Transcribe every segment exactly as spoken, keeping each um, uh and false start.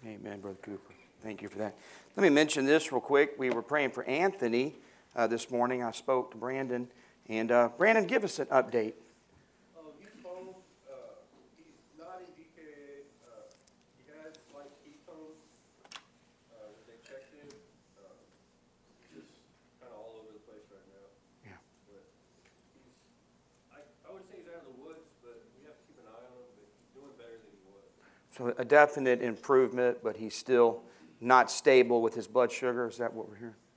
Amen, Brother Cooper. Thank you for that. Let me mention this real quick. We were praying for Anthony uh, this morning. I spoke to Brandon. And uh, Brandon, give us an update. Um, he's home. Uh, he's not in D K A. Uh, he had slight ketones uh, when they checked him. Uh, he's just kind of all over the place right now. Yeah. But he's, I, I would say he's out of the woods, but we have to keep an eye on him. But he's doing better than he was. So a definite improvement, but he's still not stable with his blood sugar. Is that what we're hearing?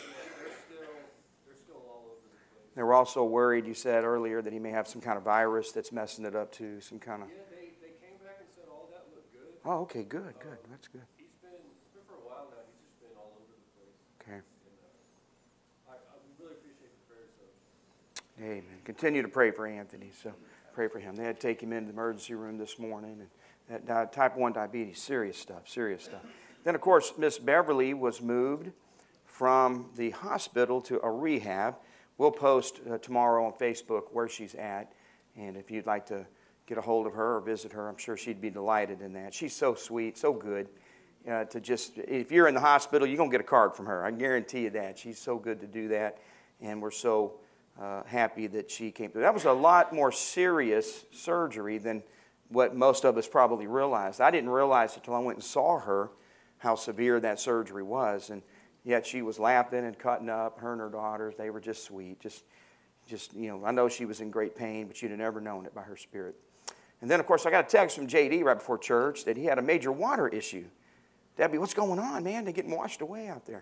They were also worried, you said earlier, that he may have some kind of virus that's messing it up too, some kind of... Yeah, they, they came back and said all that looked good. Oh, okay, good, good. Um, that's good. He's been, it's been for a while now, he's just been all over the place. Okay. And, uh, I, I really appreciate the prayers, so. Amen. Continue to pray for Anthony, so pray for him. They had to take him into the emergency room this morning, and that di- type one diabetes, serious stuff, serious stuff. Then, of course, Miss Beverly was moved from the hospital to a rehab. We'll post uh, tomorrow on Facebook where she's at, and if you'd like to get a hold of her or visit her, I'm sure she'd be delighted in that. She's so sweet, so good. Uh, to just, if you're in the hospital, you're going to get a card from her. I guarantee you that. She's so good to do that, and we're so uh, happy that she came through. That was a lot more serious surgery than what most of us probably realized. I didn't realize until I went and saw her how severe that surgery was, and yet she was laughing and cutting up. Her and her daughters, they were just sweet. Just, just you know, I know she was in great pain, but you'd have never known it by her spirit. And then, of course, I got a text from J D right before church that he had a major water issue. Debbie, what's going on, man? They're getting washed away out there.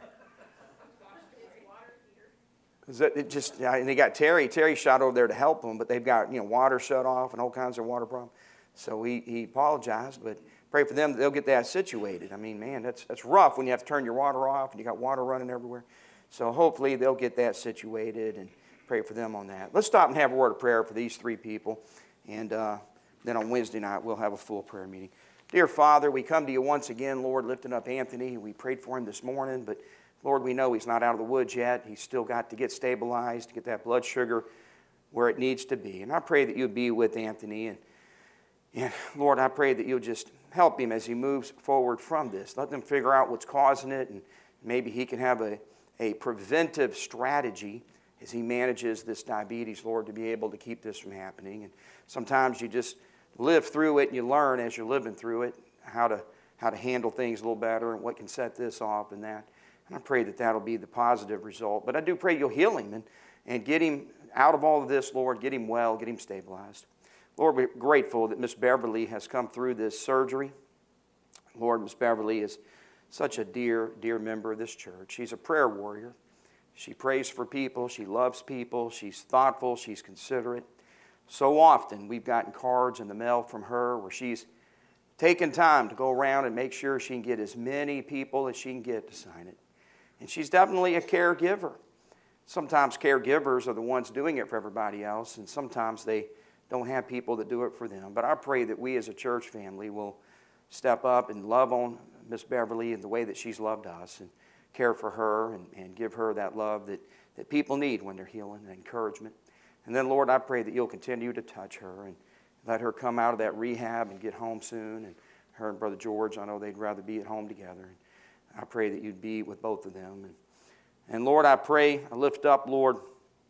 Is that it just, and they got Terry. Terry shot over there to help them, but they've got, you know, water shut off and all kinds of water problems. So he, he apologized, but pray for them that they'll get that situated. I mean, man, that's that's rough when you have to turn your water off and you got water running everywhere. So hopefully they'll get that situated, and pray for them on that. Let's stop and have a word of prayer for these three people. And uh, then on Wednesday night, we'll have a full prayer meeting. Dear Father, we come to you once again, Lord, lifting up Anthony. We prayed for him this morning, but Lord, we know he's not out of the woods yet. He's still got to get stabilized, to get that blood sugar where it needs to be. And I pray that you'll be with Anthony. And, and Lord, I pray that you'll just help him as he moves forward from this. Let them figure out what's causing it, and maybe he can have a, a preventive strategy as he manages this diabetes, Lord, to be able to keep this from happening. And sometimes you just live through it and you learn as you're living through it how to how to handle things a little better and what can set this off and that. And I pray that that'll be the positive result. But I do pray you'll heal him and, and get him out of all of this, Lord, get him well, get him stabilized. Lord, we're grateful that Miss Beverly has come through this surgery. Lord, Miss Beverly is such a dear, dear member of this church. She's a prayer warrior. She prays for people. She loves people. She's thoughtful. She's considerate. So often we've gotten cards in the mail from her where she's taken time to go around and make sure she can get as many people as she can get to sign it. And she's definitely a caregiver. Sometimes caregivers are the ones doing it for everybody else, and sometimes they don't have people that do it for them. But I pray that we as a church family will step up and love on Miss Beverly in the way that she's loved us, and care for her and, and give her that love that, that people need when they're healing, and encouragement. And then, Lord, I pray that you'll continue to touch her and let her come out of that rehab and get home soon. And her and Brother George, I know they'd rather be at home together. And I pray that you'd be with both of them. And, and Lord, I pray, I lift up, Lord,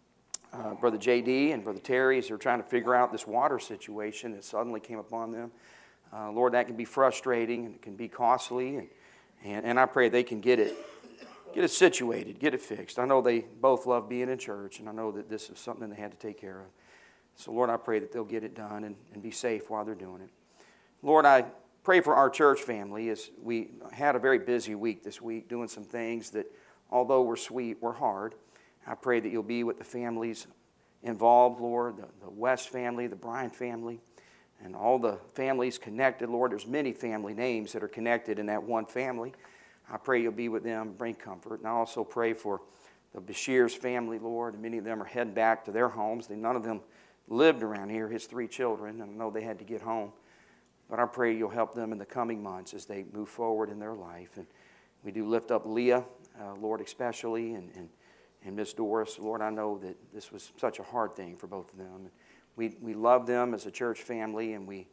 uh, Brother J D and Brother Terry as they're trying to figure out this water situation that suddenly came upon them. Uh, Lord, that can be frustrating and it can be costly. And, and, and I pray they can get it Get it situated, get it fixed. I know they both love being in church, and I know that this is something they had to take care of. So, Lord, I pray that they'll get it done and, and be safe while they're doing it. Lord, I pray for our church family as we had a very busy week this week, doing some things that, although were sweet, were hard. I pray that you'll be with the families involved, Lord, the, the West family, the Bryan family, and all the families connected. Lord, there's many family names that are connected in that one family. I pray you'll be with them, bring comfort. And I also pray for the Bashir's family, Lord. And many of them are heading back to their homes. They, none of them lived around here, his three children, and I know they had to get home. But I pray you'll help them in the coming months as they move forward in their life. And we do lift up Leah, uh, Lord, especially, and, and, and Miss Doris. Lord, I know that this was such a hard thing for both of them. We, we love them as a church family, and we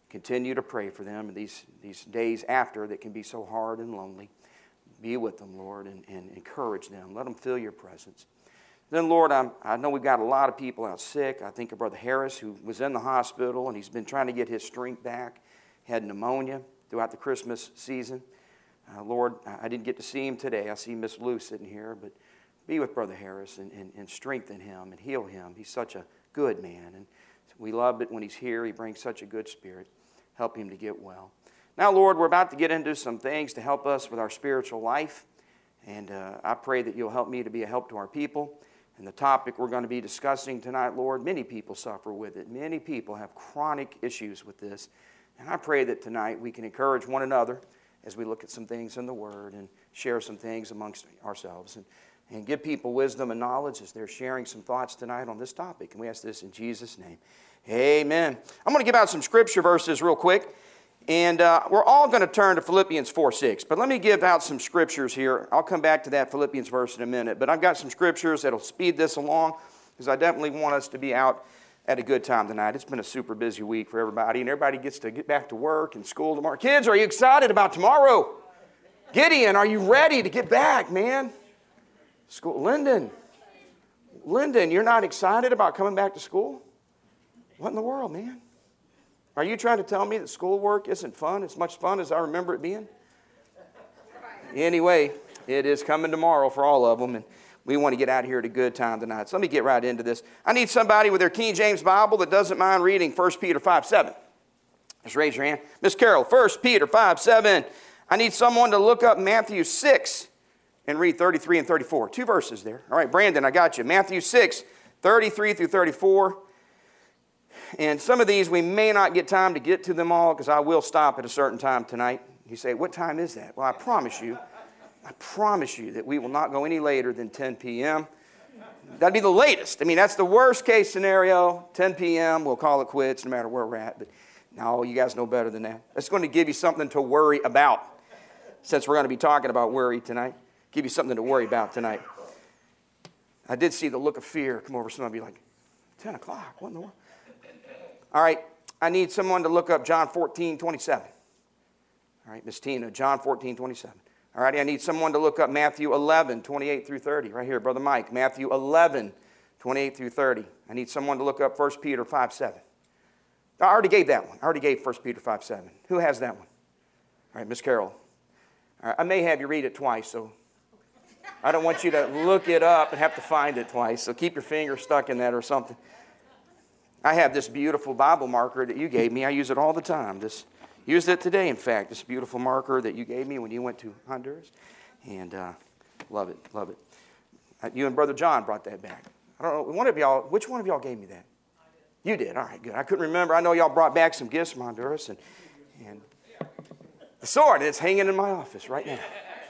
continue to pray for them in these, these days after that can be so hard and lonely. Be with them, Lord, and, and encourage them. Let them feel your presence. Then, Lord, I'm, I know we've got a lot of people out sick. I think of Brother Harris, who was in the hospital, and he's been trying to get his strength back. He had pneumonia throughout the Christmas season. Uh, Lord, I didn't get to see him today. I see Miss Lou sitting here, but be with Brother Harris and, and, and strengthen him and heal him. He's such a good man, and we love it when he's here. He brings such a good spirit. Help him to get well. Now, Lord, we're about to get into some things to help us with our spiritual life, and uh, I pray that you'll help me to be a help to our people. And the topic we're going to be discussing tonight, Lord, many people suffer with it. Many people have chronic issues with this. And I pray that tonight we can encourage one another as we look at some things in the Word and share some things amongst ourselves. And, and give people wisdom and knowledge as they're sharing some thoughts tonight on this topic. And we ask this in Jesus' name. Amen. I'm going to give out some scripture verses real quick. And uh, we're all going to turn to Philippians four six. But let me give out some scriptures here. I'll come back to that Philippians verse in a minute. But I've got some scriptures that will speed this along because I definitely want us to be out at a good time tonight. It's been a super busy week for everybody. And everybody gets to get back to work and school tomorrow. Kids, are you excited about tomorrow? Gideon, are you ready to get back, man? School. Lyndon. Lyndon, you're not excited about coming back to school? What in the world, man? Are you trying to tell me that schoolwork isn't fun? As much fun as I remember it being? Anyway, it is coming tomorrow for all of them, and we want to get out of here at a good time tonight. So let me get right into this. I need somebody with their King James Bible that doesn't mind reading First Peter five seven. Just raise your hand. Miss Carol, First Peter five seven. I need someone to look up Matthew six and read thirty-three and thirty-four. Two verses there. All right, Brandon, I got you. Matthew six, thirty-three through thirty-four. And some of these we may not get time to get to them all because I will stop at a certain time tonight. You say, what time is that? Well, I promise you, I promise you that we will not go any later than ten p.m. That'd be the latest. I mean, that's the worst case scenario. ten p.m., we'll call it quits no matter where we're at. But no, you guys know better than that. That's going to give you something to worry about. Since we're going to be talking about worry tonight, give you something to worry about tonight. I did see the look of fear come over some of you like, ten o'clock, what in the world? All right, I need someone to look up John fourteen twenty-seven. All right, Miss Tina, John fourteen twenty-seven. All righty, I need someone to look up Matthew eleven twenty-eight through thirty. Right here, Brother Mike, Matthew eleven twenty-eight through thirty. I need someone to look up First Peter five seven. I already gave that one. I already gave First Peter five seven. Who has that one? All right, Miss Carol. All right, I may have you read it twice, so I don't want you to look it up and have to find it twice. So keep your finger stuck in that or something. I have this beautiful Bible marker that you gave me. I use it all the time. This used it today, in fact. This beautiful marker that you gave me when you went to Honduras. And uh, love it, love it. Uh, you and Brother John brought that back. I don't know, one of y'all, which one of y'all gave me that? I did. You did, all right, good. I couldn't remember. I know y'all brought back some gifts from Honduras. And, and the sword is hanging in my office right now.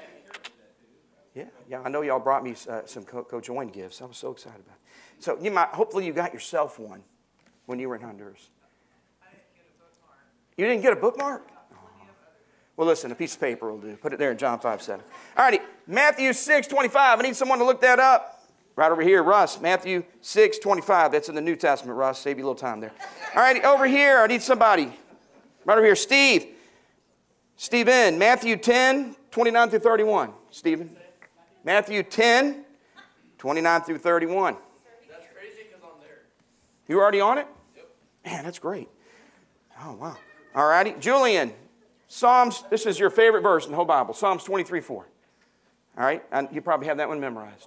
Yeah, yeah. I know y'all brought me uh, some Co- Coach Owen gifts. I was so excited about it. So you might, hopefully you got yourself one when you were in Honduras. I didn't get a bookmark. You didn't get a bookmark? Oh. Well, listen, a piece of paper will do. Put it there in John five seven. All righty, Matthew six twenty-five. I need someone to look that up. Right over here, Russ. Matthew six twenty-five. That's in the New Testament, Russ. Save you a little time there. All righty, over here, I need somebody. Right over here, Steve. Stephen, Matthew ten twenty-nine through thirty-one. Stephen. Matthew ten twenty-nine through thirty-one. That's crazy because I'm there. You already on it? Yep. Man, that's great. Oh, wow. All righty. Julian, Psalms, this is your favorite verse in the whole Bible, Psalms twenty-three four. All right? And you probably have that one memorized.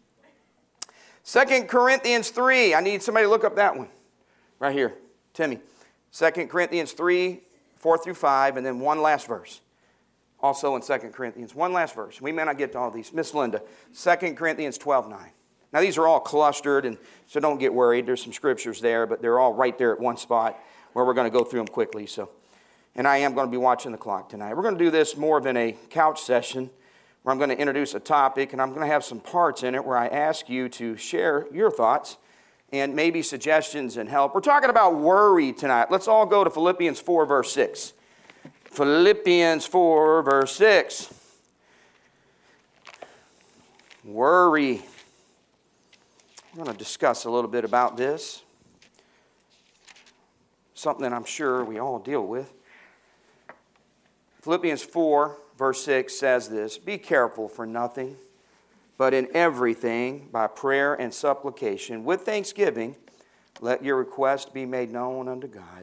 Second Corinthians three. I need somebody to look up that one. Right here. Timmy. Second Corinthians three, four through five, and then one last verse. Also in Second Corinthians. One last verse. We may not get to all these. Miss Linda, Second Corinthians twelve nine. Now, these are all clustered, and so don't get worried. There's some scriptures there, but they're all right there at one spot where we're going to go through them quickly. So, and I am going to be watching the clock tonight. We're going to do this more than a couch session where I'm going to introduce a topic, and I'm going to have some parts in it where I ask you to share your thoughts and maybe suggestions and help. We're talking about worry tonight. Let's all go to Philippians four, verse six. Philippians four, verse six. Worry. We're going to discuss a little bit about this. something that I'm sure we all deal with. Philippians four, verse six says this, "Be careful for nothing, but in everything, by prayer and supplication, with thanksgiving, let your request be made known unto God."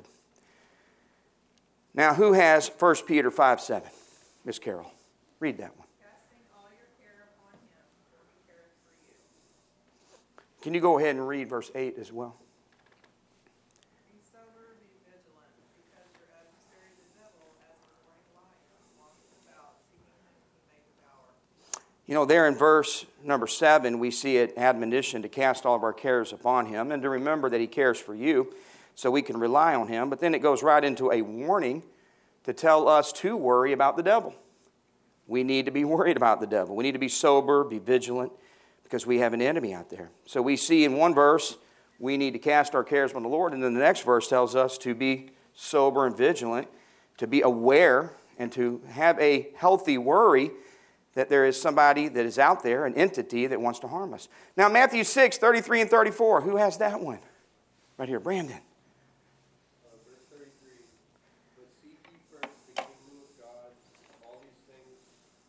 Now, who has First Peter five seven? Miss Carol, read that one. Casting all your care upon him, for he careth for you. Can you go ahead and read verse eight as well? Be sober, be vigilant, because your adversary the devil, as a roaring lion, walketh about, seeking whom he may devour. You know, there in verse number seven, we see an admonition to cast all of our cares upon him and to remember that he cares for you so we can rely on him. But then it goes right into a warning to tell us to worry about the devil. We need to be worried about the devil. We need to be sober, be vigilant, because we have an enemy out there. So we see in one verse, we need to cast our cares on the Lord, and then the next verse tells us to be sober and vigilant, to be aware, and to have a healthy worry that there is somebody that is out there, an entity that wants to harm us. Now, Matthew six, thirty-three and thirty-four, who has that one? Right here, Brandon. Uh, verse thirty-three, "But seek ye first the kingdom of God, all these things,"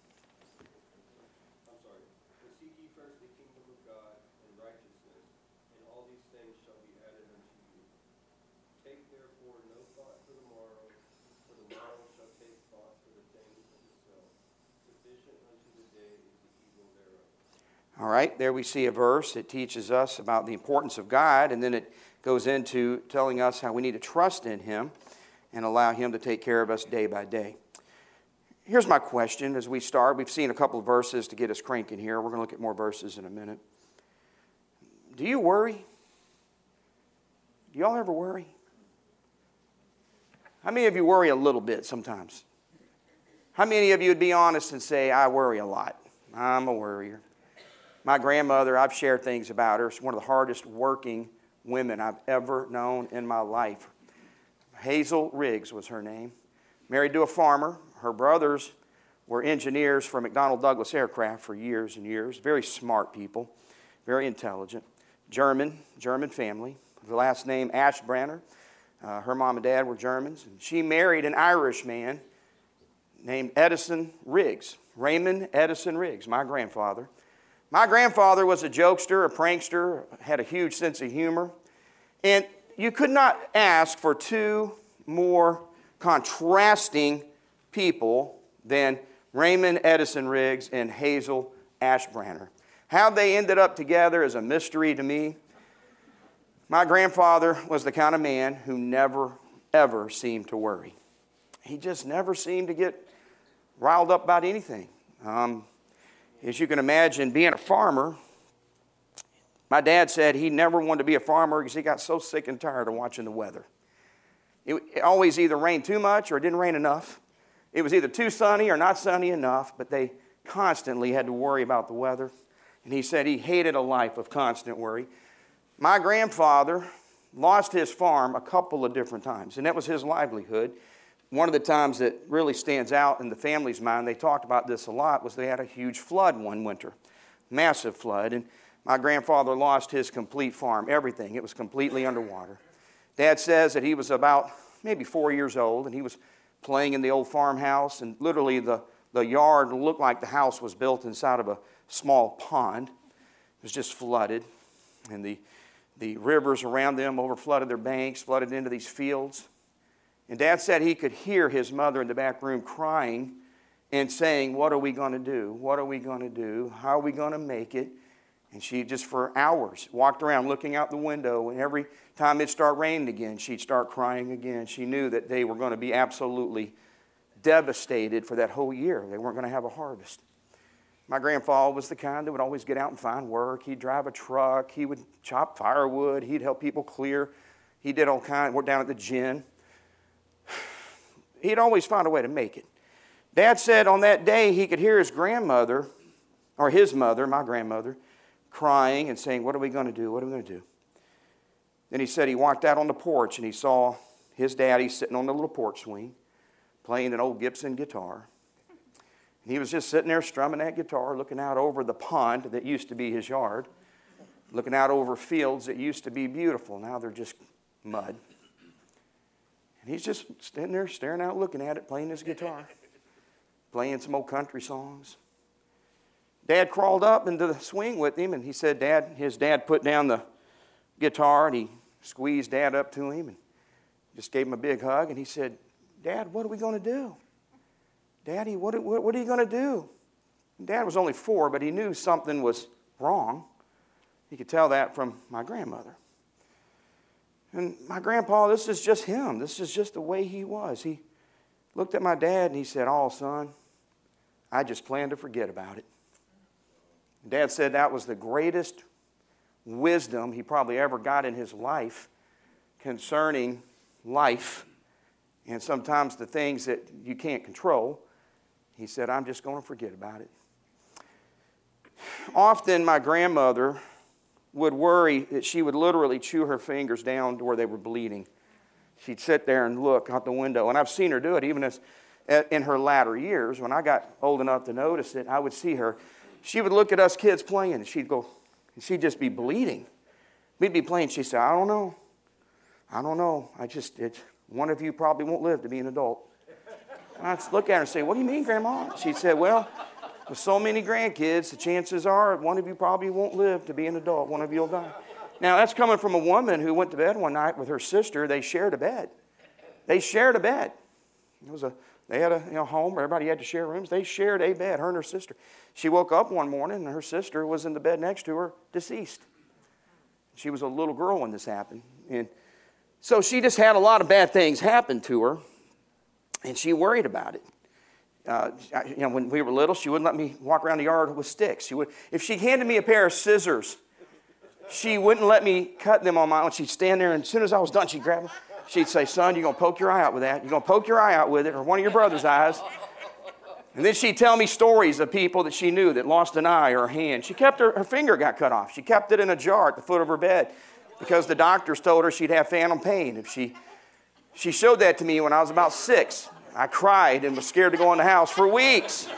I'm sorry, "But seek ye first the kingdom of God and righteousness, and all these things shall be added unto you. Take therefore no thought for the morrow, for the morrow shall take thought for the things of itself. Sufficient unto the day is the evil thereof." All right, there we see a verse that teaches us about the importance of God, and then it goes into telling us how we need to trust in him and allow him to take care of us day by day. Here's my question as we start. We've seen a couple of verses to get us cranking here. We're going to look at more verses in a minute. Do you worry? Do y'all ever worry? How many of you worry a little bit sometimes? How many of you would be honest and say, "I worry a lot"? I'm a worrier. My grandmother, I've shared things about her. She's one of the hardest working women I've ever known in my life. Hazel Riggs was her name. Married to a farmer. Her brothers were engineers for McDonnell Douglas Aircraft for years and years. Very smart people. Very intelligent. German, German family. The last name Ashbranner. Uh, her mom and dad were Germans. And she married an Irish man named Edison Riggs. Raymond Edison Riggs, my grandfather. My grandfather was a jokester, a prankster, had a huge sense of humor. And you could not ask for two more contrasting people than Raymond Edison Riggs and Hazel Ashbranner. How they ended up together is a mystery to me. My grandfather was the kind of man who never, ever seemed to worry. He just never seemed to get riled up about anything. Um, As you can imagine, being a farmer, my dad said he never wanted to be a farmer because he got so sick and tired of watching the weather. It, it always either rained too much or it didn't rain enough. It was either too sunny or not sunny enough, but they constantly had to worry about the weather. And he said he hated a life of constant worry. My grandfather lost his farm a couple of different times, and that was his livelihood. One of the times that really stands out in the family's mind, they talked about this a lot, was they had a huge flood one winter, massive flood. And my grandfather lost his complete farm, everything. It was completely underwater. Dad says that he was about maybe four years old, and he was playing in the old farmhouse, and literally the, the yard looked like the house was built inside of a small pond. It was just flooded, and the, the rivers around them overflooded their banks, flooded into these fields. And Dad said he could hear his mother in the back room crying and saying, "What are we going to do? What are we going to do? How are we going to make it?" And she just for hours walked around looking out the window, and every time it'd start raining again, she'd start crying again. She knew that they were going to be absolutely devastated for that whole year. They weren't going to have a harvest. My grandfather was the kind that would always get out and find work. He'd drive a truck. He would chop firewood. He'd help people clear. He did all kinds. Worked down at the gin. He'd always find a way to make it. Dad said on that day he could hear his grandmother, or his mother, my grandmother, crying and saying, "What are we going to do? What are we going to do?" Then he said he walked out on the porch and he saw his daddy sitting on the little porch swing playing an old Gibson guitar. And he was just sitting there strumming that guitar, looking out over the pond that used to be his yard, looking out over fields that used to be beautiful. Now they're just mud. And he's just standing there staring out, looking at it, playing his guitar, playing some old country songs. Dad crawled up into the swing with him, and he said, Dad, his dad put down the guitar, and he squeezed Dad up to him and just gave him a big hug, and he said, Dad, what are we going to do? Daddy, what, what, what are you going to do? And Dad was only four, but he knew something was wrong. He could tell that from my grandmother. And my grandpa, this is just him. This is just the way he was. He looked at my dad, and he said, oh, son, I just plan to forget about it. Dad said that was the greatest wisdom he probably ever got in his life concerning life and sometimes the things that you can't control. He said, I'm just going to forget about it. Often my grandmother would worry that she would literally chew her fingers down to where they were bleeding. She'd sit there and look out the window, and I've seen her do it even as in her latter years. When I got old enough to notice it, I would see her. She would look at us kids playing, and she'd go, and she'd just be bleeding. We'd be playing. She'd say, I don't know. I don't know. I just, it, one of you probably won't live to be an adult. And I'd look at her and say, what do you mean, Grandma? She'd say, well, with so many grandkids, the chances are one of you probably won't live to be an adult. One of you will die. Now, that's coming from a woman who went to bed one night with her sister. They shared a bed. They shared a bed. It was a... They had a you know, home where everybody had to share rooms. They shared a bed, her and her sister. She woke up one morning, and her sister was in the bed next to her, deceased. She was a little girl when this happened. And so she just had a lot of bad things happen to her, and she worried about it. Uh, you know, when we were little, she wouldn't let me walk around the yard with sticks. She would, if she handed me a pair of scissors, she wouldn't let me cut them on my own. She'd stand there, and as soon as I was done, she'd grab them. She'd say, son, you're going to poke your eye out with that. You're going to poke your eye out with it, or one of your brother's eyes. And then she'd tell me stories of people that she knew that lost an eye or a hand. She kept her, her finger got cut off. She kept it in a jar at the foot of her bed because the doctors told her she'd have phantom pain. If she, she showed that to me when I was about six. I cried and was scared to go in the house for weeks.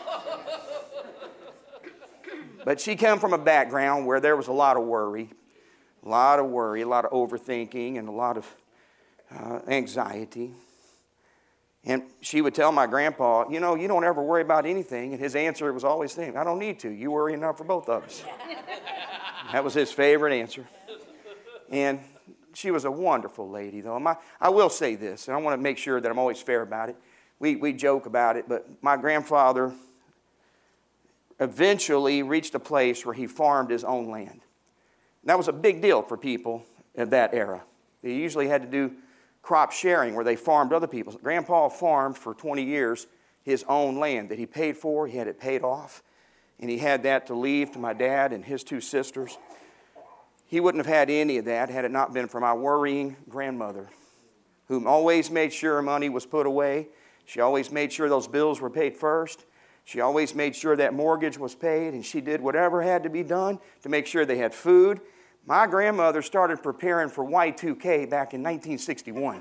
But she came from a background where there was a lot of worry, a lot of worry, a lot of overthinking, and a lot of Uh, anxiety. And she would tell my grandpa, you know, you don't ever worry about anything. And his answer was always the same, I don't need to. You worry enough for both of us. That was his favorite answer. And she was a wonderful lady, though. My, I will say this, and I want to make sure that I'm always fair about it. We, we joke about it, but my grandfather eventually reached a place where he farmed his own land. And that was a big deal for people of that era. They usually had to do crop sharing where they farmed other people's. Grandpa farmed for twenty years his own land that he paid for. He had it paid off. And he had that to leave to my dad and his two sisters. He wouldn't have had any of that had it not been for my worrying grandmother, who always made sure money was put away. She always made sure those bills were paid first. She always made sure that mortgage was paid, and she did whatever had to be done to make sure they had food. My grandmother started preparing for Y two K back in nineteen sixty-one.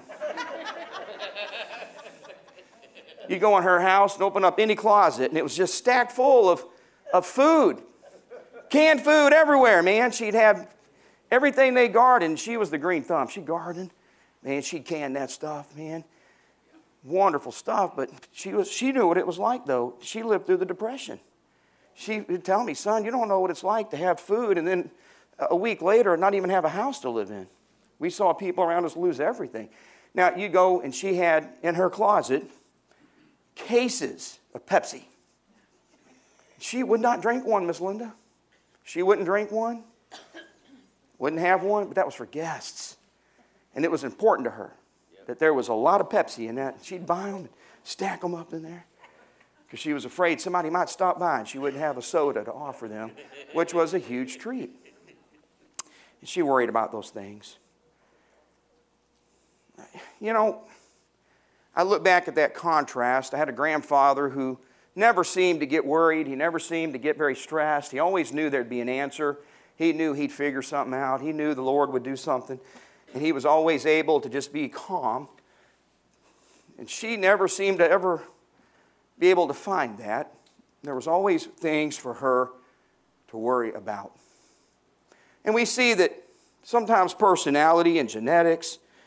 You go in her house and open up any closet, and it was just stacked full of, of food. Canned food everywhere, man. She'd have everything they gardened. She was the green thumb. She gardened. Man, she'd can that stuff, man. Wonderful stuff, but she was she knew what it was like, though. She lived through the Depression. She would tell me, son, you don't know what it's like to have food and then a week later not even have a house to live in. We saw people around us lose everything. Now, you go, and she had in her closet cases of Pepsi. She would not drink one, Miss Linda. She wouldn't drink one, wouldn't have one, but that was for guests. And it was important to her that there was a lot of Pepsi in that. She'd buy them and stack them up in there because she was afraid somebody might stop by and she wouldn't have a soda to offer them, which was a huge treat. And she worried about those things. You know, I look back at that contrast. I had a grandfather who never seemed to get worried. He never seemed to get very stressed. He always knew there'd be an answer. He knew he'd figure something out. He knew the Lord would do something. And he was always able to just be calm. And she never seemed to ever be able to find that. There was always things for her to worry about. And we see that sometimes personality and genetics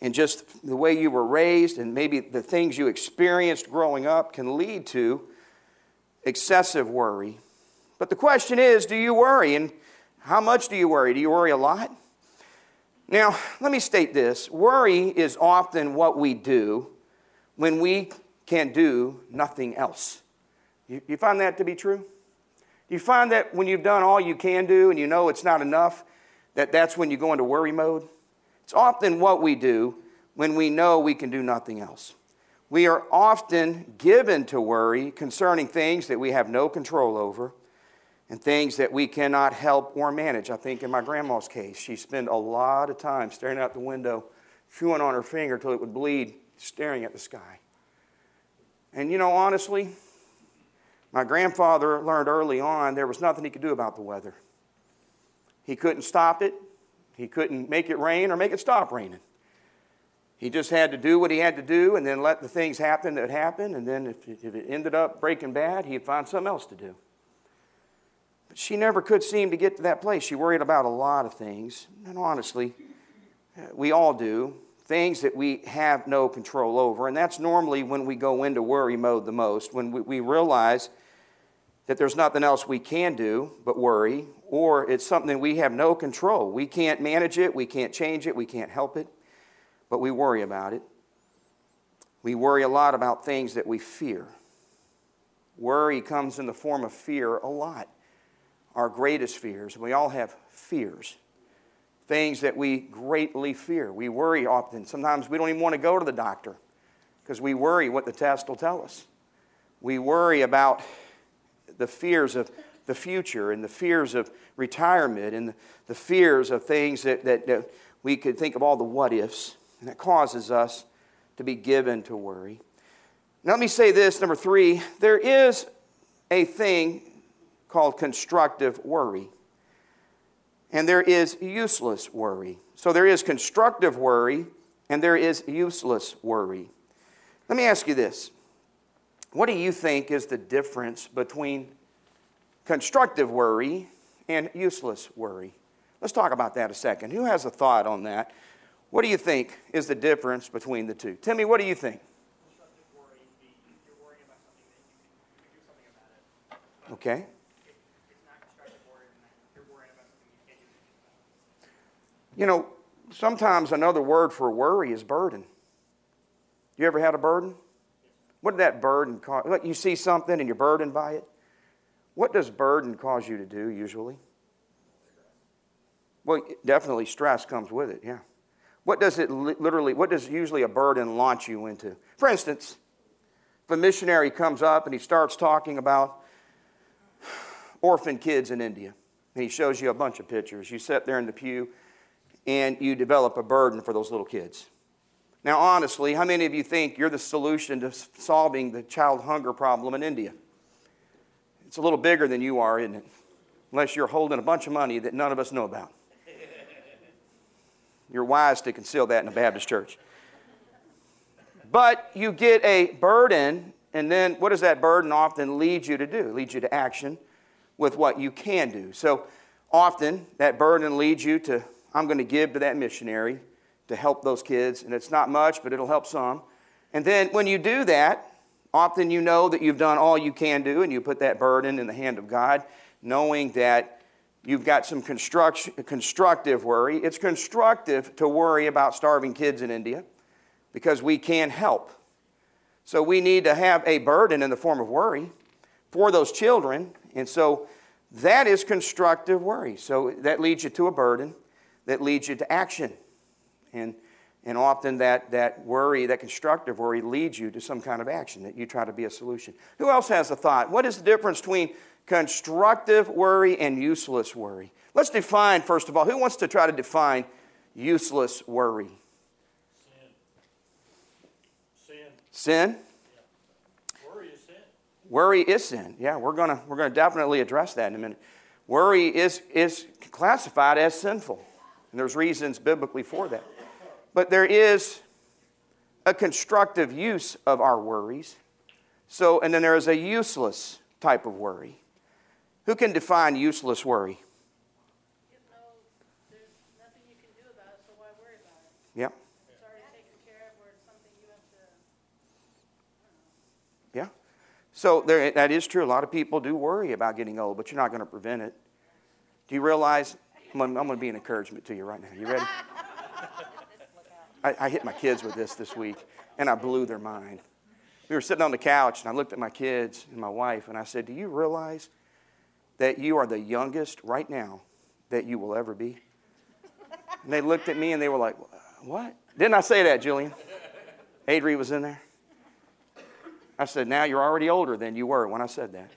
and just the way you were raised and maybe the things you experienced growing up can lead to excessive worry. But the question is, do you worry? And how much do you worry? Do you worry a lot? Now, let me state this. Worry is often what we do when we can do nothing else. You, you find that to be true? You find that when you've done all you can do and you know it's not enough, that that's when you go into worry mode? It's often what we do when we know we can do nothing else. We are often given to worry concerning things that we have no control over and things that we cannot help or manage. I think in my grandma's case, she spent a lot of time staring out the window, chewing on her finger till it would bleed, staring at the sky. And you know, honestly, my grandfather learned early on there was nothing he could do about the weather. He couldn't stop it. He couldn't make it rain or make it stop raining. He just had to do what he had to do and then let the things happen that happened. And then if it, if it ended up breaking bad, he'd find something else to do. But she never could seem to get to that place. She worried about a lot of things. And honestly, we all do. Things that we have no control over. And that's normally when we go into worry mode the most. When we, we realize that there's nothing else we can do but worry. Or it's something we have no control. We can't manage it. We can't change it. We can't help it. But we worry about it. We worry a lot about things that we fear. Worry comes in the form of fear a lot. Our greatest fears. We all have fears. Things that we greatly fear. We worry often. Sometimes we don't even want to go to the doctor because we worry what the test will tell us. We worry about the fears of the future and the fears of retirement and the, the fears of things that, that, that we could think of all the what ifs. And that causes us to be given to worry. Now let me say this, number three. There is a thing called constructive worry. And there is useless worry. So there is constructive worry and there is useless worry. Let me ask you this. What do you think is the difference between constructive worry and useless worry? Let's talk about that a second. Who has a thought on that? What do you think is the difference between the two? Timmy, what do you think? Constructive worry would be you're worrying about something that you can, you can do something about it. Okay. If it's not constructive worry, then you're worrying about something you can't do anything about. You know, sometimes another word for worry is burden. You ever had a burden? What did that burden cause? Like you see something and you're burdened by it. What does burden cause you to do usually? Well, definitely stress comes with it, yeah. What does it li- literally, what does usually a burden launch you into? For instance, if a missionary comes up and he starts talking about orphan kids in India, and he shows you a bunch of pictures, you sit there in the pew and you develop a burden for those little kids. Now, honestly, how many of you think you're the solution to solving the child hunger problem in India? It's a little bigger than you are, isn't it? Unless you're holding a bunch of money that none of us know about. You're wise to conceal that in a Baptist church. But you get a burden, and then what does that burden often lead you to do? It leads you to action with what you can do. So often that burden leads you to, I'm going to give to that missionary to help those kids. And it's not much, but it'll help some. And then when you do that, often you know that you've done all you can do, and you put that burden in the hand of God, knowing that you've got some construction, constructive worry. It's constructive to worry about starving kids in India because we can help. So we need to have a burden in the form of worry for those children. And so that is constructive worry. So that leads you to a burden that leads you to action. And, and often that, that worry, that constructive worry leads you to some kind of action that you try to be a solution. Who else has a thought? What is the difference between constructive worry and useless worry? Let's define, first of all, who wants to try to define useless worry? Sin. Sin? Yeah. Worry is sin. Worry is sin. Yeah, we're gonna we're gonna definitely address that in a minute. Worry is is classified as sinful, and there's reasons biblically for that. But there is a constructive use of our worries. So, and then there is a useless type of worry. Who can define useless worry? You know, there's nothing you can do about it, so why worry about it? Yep. It's already So there, that is true. A lot of people do worry about getting old, but you're not going to prevent it. Do you realize? I'm going, I'm going to be an encouragement to you right now. You ready? I, I hit my kids with this this week, and I blew their mind. We were sitting on the couch, and I looked at my kids and my wife, and I said, do you realize that you are the youngest right now that you will ever be? And they looked at me, and they were like, what? Didn't I say that, Julian? Adri was in there. I said, now you're already older than you were when I said that.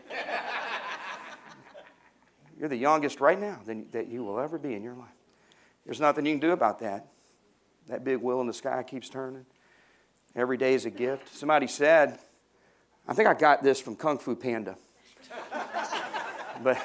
You're the youngest right now than, that you will ever be in your life. There's nothing you can do about that. That big wheel in the sky keeps turning. Every day is a gift. Somebody said, I think I got this from Kung Fu Panda. but,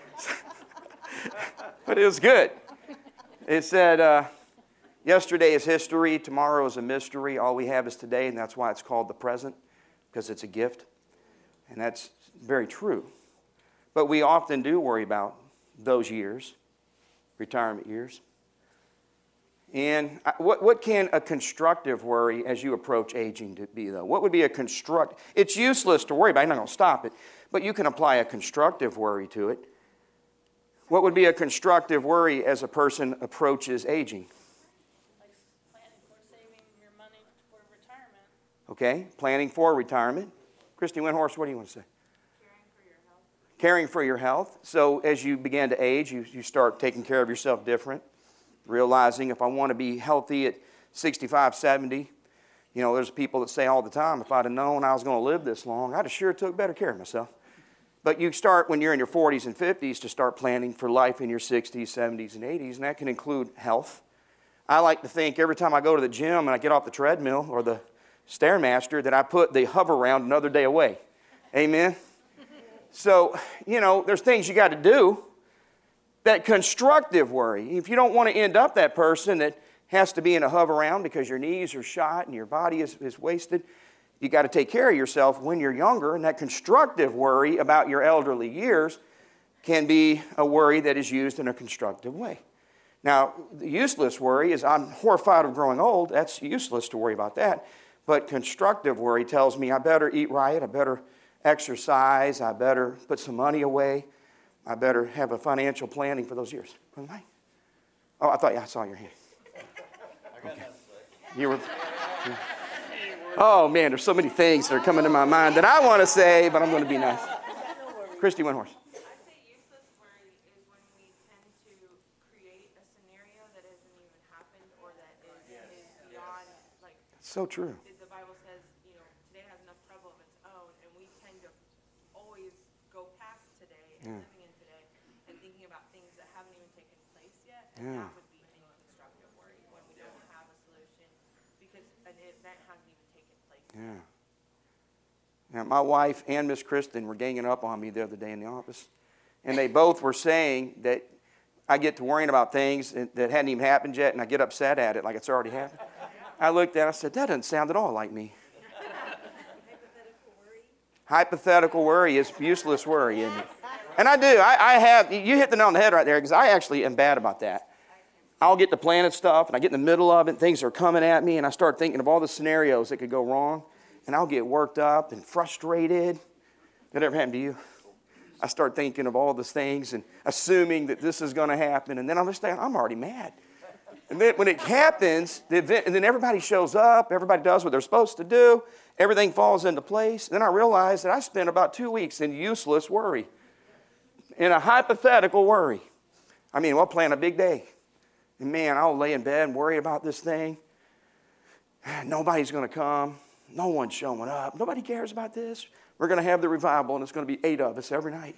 but it was good. It said, uh, yesterday is history, tomorrow is a mystery. All we have is today, and that's why it's called the present, because it's a gift. And that's very true. But we often do worry about those years, retirement years. And what, what can a constructive worry as you approach aging to be, though? What would be a construct? It's useless to worry about. I'm not going to stop it. But you can apply a constructive worry to it. What would be a constructive worry as a person approaches aging? Like planning for saving your money for retirement. Okay, planning for retirement. Christy Windhorst, what do you want to say? Caring for your health. So as you begin to age, you, you start taking care of yourself different, realizing if I want to be healthy at sixty-five, seventy, you know, there's people that say all the time, if I'd have known I was going to live this long, I'd have sure took better care of myself. But you start when you're in your forties and fifties to start planning for life in your sixties, seventies, and eighties, and that can include health. I like to think every time I go to the gym and I get off the treadmill or the Stairmaster that I put the hover round another day away. Amen? So, you know, there's things you got to do. That constructive worry, if you don't want to end up that person that has to be in a hover round because your knees are shot and your body is, is wasted, you got to take care of yourself when you're younger. And that constructive worry about your elderly years can be a worry that is used in a constructive way. Now, the useless worry is I'm horrified of growing old. That's useless to worry about that. But constructive worry tells me I better eat right, I better exercise, I better put some money away, I better have a financial planning for those years. Oh, I thought yeah, I saw your hand. Okay. You were. Yeah. Oh man, there's so many things that are coming to my mind that I want to say, but I'm going to be nice. Christy Windhorst. I say useless worry is when we tend to create a scenario that hasn't even happened or that is, is beyond, like. So true. The Bible says, you know, today has enough trouble of its own, and we tend to always go past today and Yeah. living in today and thinking about things that haven't even taken place yet, and Yeah. that would be a constructive worry when we don't have a solution because an event hasn't even taken place yet. Yeah. Now, my wife and Miss Kristen were ganging up on me the other day in the office, and they both were saying that I get to worrying about things that hadn't even happened yet, and I get upset at it like it's already happened. I looked at it, I said, that doesn't sound at all like me. Hypothetical worry. Hypothetical worry is useless worry, isn't it? And I do. I, I have, you hit the nail on the head right there, because I actually am bad about that. I'll get to planning stuff, and I get in the middle of it, and things are coming at me, and I start thinking of all the scenarios that could go wrong, and I'll get worked up and frustrated. That ever happened to you? I start thinking of all these things and assuming that this is going to happen, and then I'm just thinking, I'm already mad. And then when it happens, the event, and then everybody shows up, everybody does what they're supposed to do, everything falls into place. And then I realize that I spent about two weeks in useless worry, in a hypothetical worry. I mean, we'll plan a big day. And man, I'll lay in bed and worry about this thing. Nobody's going to come. No one's showing up. Nobody cares about this. We're going to have the revival, and it's going to be eight of us every night.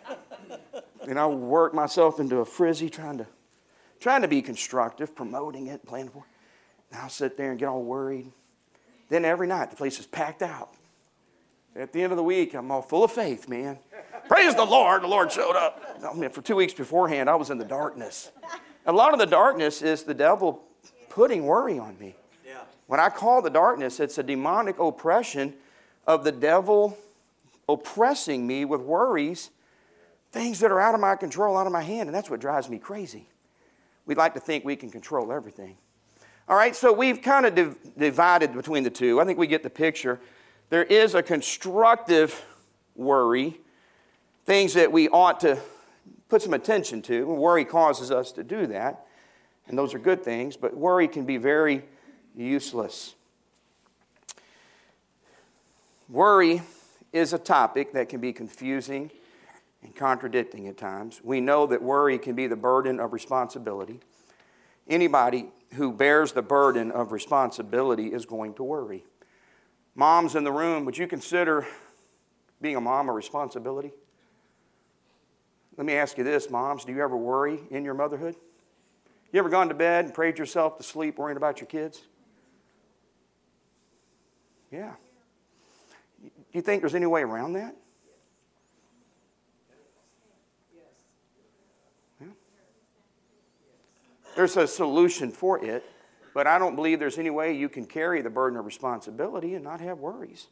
And I'll work myself into a frizzy trying to trying to be constructive, promoting it, planning for it. And I'll sit there and get all worried. Then every night, the place is packed out. At the end of the week, I'm all full of faith, man. Praise the Lord. The Lord showed up. I mean, for two weeks beforehand, I was in the darkness. A lot of the darkness is the devil putting worry on me. Yeah. When I call the darkness, it's a demonic oppression of the devil oppressing me with worries, things that are out of my control, out of my hand, and that's what drives me crazy. We'd like to think we can control everything. All right, so we've kind of div- divided between the two. I think we get the picture. There is a constructive worry, things that we ought to put some attention to. Worry causes us to do that, and those are good things, but worry can be very useless. Worry is a topic that can be confusing and contradicting at times. We know that worry can be the burden of responsibility. Anybody who bears the burden of responsibility is going to worry. Moms in the room, would you consider being a mom a responsibility? Let me ask you this, moms, do you ever worry in your motherhood? You ever gone to bed and prayed yourself to sleep worrying about your kids? Yeah. Do you think there's any way around that? Yeah. There's a solution for it, but I don't believe there's any way you can carry the burden of responsibility and not have worries.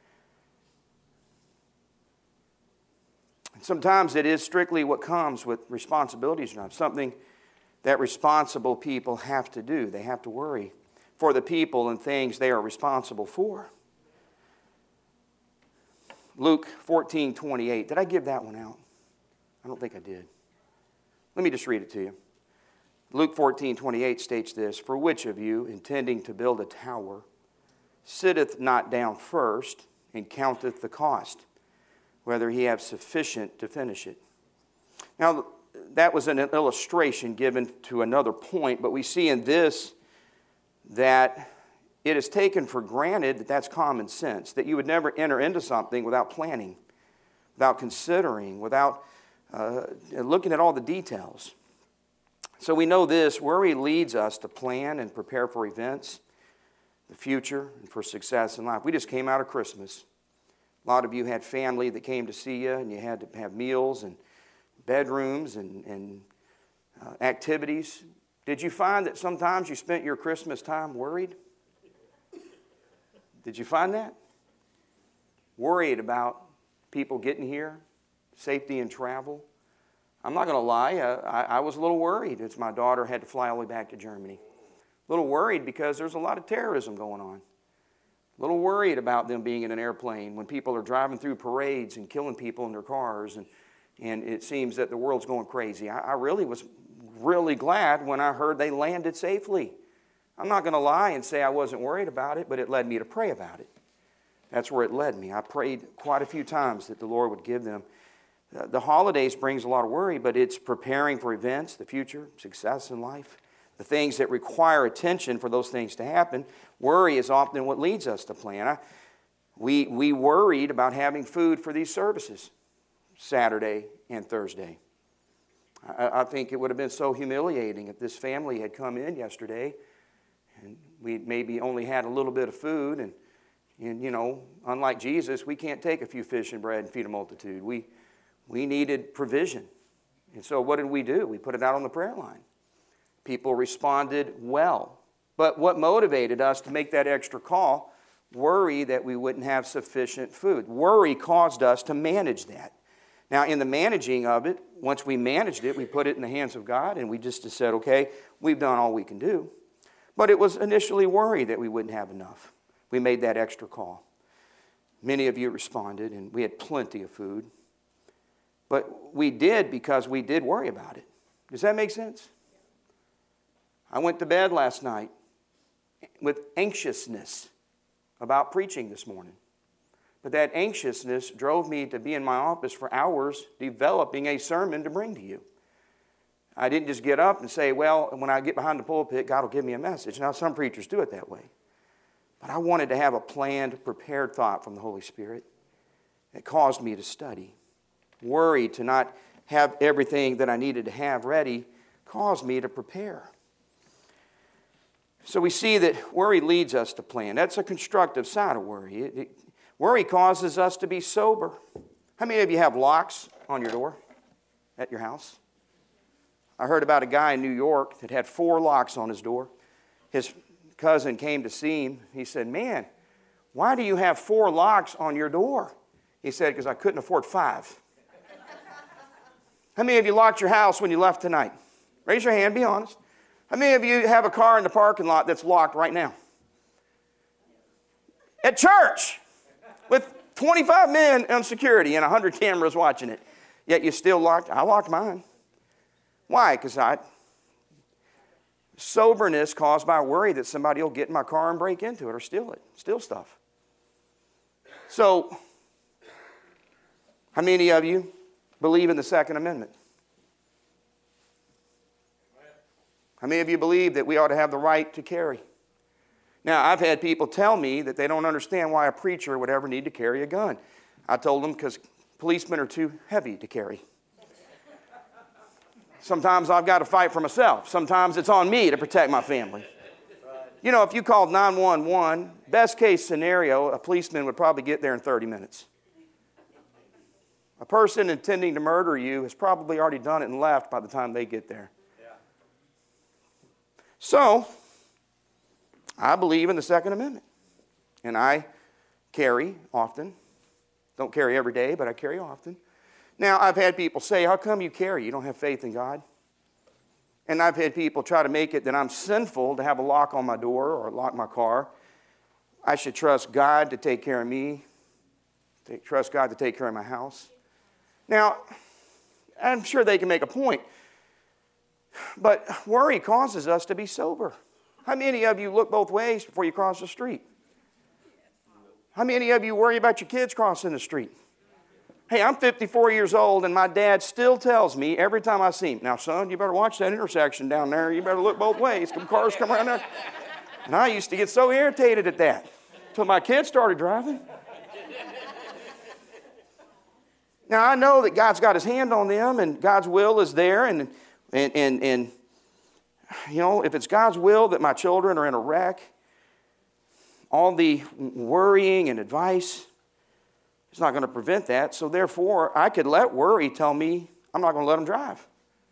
Sometimes it is strictly what comes with responsibilities, something that responsible people have to do. They have to worry for the people and things they are responsible for. Luke fourteen twenty-eight. Did I give that one out? I don't think I did. Let me just read it to you. Luke fourteen twenty-eight states this, "For which of you, intending to build a tower, sitteth not down first, and counteth the cost, whether he have sufficient to finish it?" Now, that was an illustration given to another point, but we see in this that it is taken for granted that that's common sense, that you would never enter into something without planning, without considering, without uh, looking at all the details. So we know this, worry leads us to plan and prepare for events, the future, and for success in life. We just came out of Christmas. A lot of you had family that came to see you, and you had to have meals and bedrooms and, and uh, activities. Did you find that sometimes you spent your Christmas time worried? Did you find that? Worried about people getting here, safety in travel. I'm not going to lie, uh, I, I was a little worried as my daughter had to fly all the way back to Germany. A little worried because there's a lot of terrorism going on. A little worried about them being in an airplane when people are driving through parades and killing people in their cars, and, and it seems that the world's going crazy. I, I really was really glad when I heard they landed safely. I'm not going to lie and say I wasn't worried about it, but it led me to pray about it. That's where it led me. I prayed quite a few times that the Lord would give them. Uh, the holidays brings a lot of worry, but it's preparing for events, the future, success in life, the things that require attention for those things to happen. Worry is often what leads us to plan. I, we, we worried about having food for these services, Saturday and Thursday. I, I think it would have been so humiliating if this family had come in yesterday and we maybe only had a little bit of food. And, and, you know, unlike Jesus, we can't take a few fish and bread and feed a multitude. We, we needed provision. And so what did we do? We put it out on the prayer line. People responded well. But what motivated us to make that extra call? Worry that we wouldn't have sufficient food. Worry caused us to manage that. Now, in the managing of it, once we managed it, we put it in the hands of God, and we just said, okay, we've done all we can do. But it was initially worry that we wouldn't have enough. We made that extra call. Many of you responded, and we had plenty of food. But we did because we did worry about it. Does that make sense? I went to bed last night with anxiousness about preaching this morning. But that anxiousness drove me to be in my office for hours developing a sermon to bring to you. I didn't just get up and say, well, when I get behind the pulpit, God will give me a message. Now, some preachers do it that way. But I wanted to have a planned, prepared thought from the Holy Spirit that caused me to study. Worry to not have everything that I needed to have ready caused me to prepare. So we see that worry leads us to plan. That's a constructive side of worry. It, it, worry causes us to be sober. How many of you have locks on your door at your house? I heard about a guy in New York that had four locks on his door. His cousin came to see him. He said, man, why do you have four locks on your door? He said, because I couldn't afford five. How many of you locked your house when you left tonight? Raise your hand, be honest. How many of you have a car in the parking lot that's locked right now? At church. with twenty-five men on security and one hundred cameras watching it. Yet you still locked. I locked mine. Why? Because I soberness caused by worry that somebody will get in my car and break into it or steal it, steal stuff. So, how many of you believe in the Second Amendment? How many of you believe that we ought to have the right to carry? Now, I've had people tell me that they don't understand why a preacher would ever need to carry a gun. I told them because policemen are too heavy to carry. Sometimes I've got to fight for myself. Sometimes it's on me to protect my family. You know, if you called nine one one, best case scenario, a policeman would probably get there in thirty minutes. A person intending to murder you has probably already done it and left by the time they get there. So, I believe in the Second Amendment. And I carry often. Don't carry every day, but I carry often. Now, I've had people say, how come you carry? You don't have faith in God? And I've had people try to make it that I'm sinful to have a lock on my door or lock my car. I should trust God to take care of me. Take, trust God to take care of my house. Now, I'm sure they can make a point. But worry causes us to be sober. How many of you look both ways before you cross the street? How many of you worry about your kids crossing the street? Hey, I'm fifty-four years old, and my dad still tells me every time I see him, now, son, you better watch that intersection down there. You better look both ways. Some cars come around there. And I used to get so irritated at that until my kids started driving. Now, I know that God's got his hand on them, and God's will is there, and, and, and, and you know, if it's God's will that my children are in a wreck, all the worrying and advice is not going to prevent that. So therefore, I could let worry tell me I'm not going to let them drive.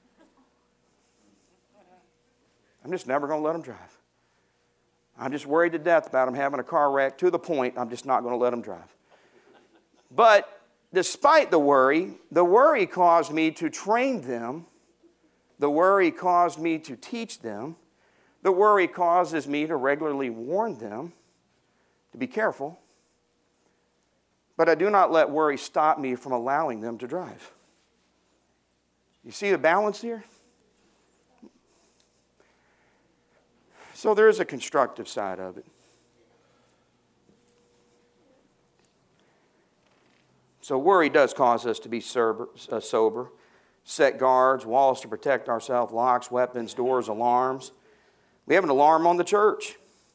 I'm just never going to let them drive. I'm just worried to death about them having a car wreck to the point I'm just not going to let them drive. But despite the worry, the worry caused me to train them. The worry caused me to teach them. The worry causes me to regularly warn them to be careful. But I do not let worry stop me from allowing them to drive. You see the balance here? So there is a constructive side of it. So worry does cause us to be sober, uh, sober. Set guards, walls to protect ourselves, locks, weapons, doors, alarms. We have an alarm on the church.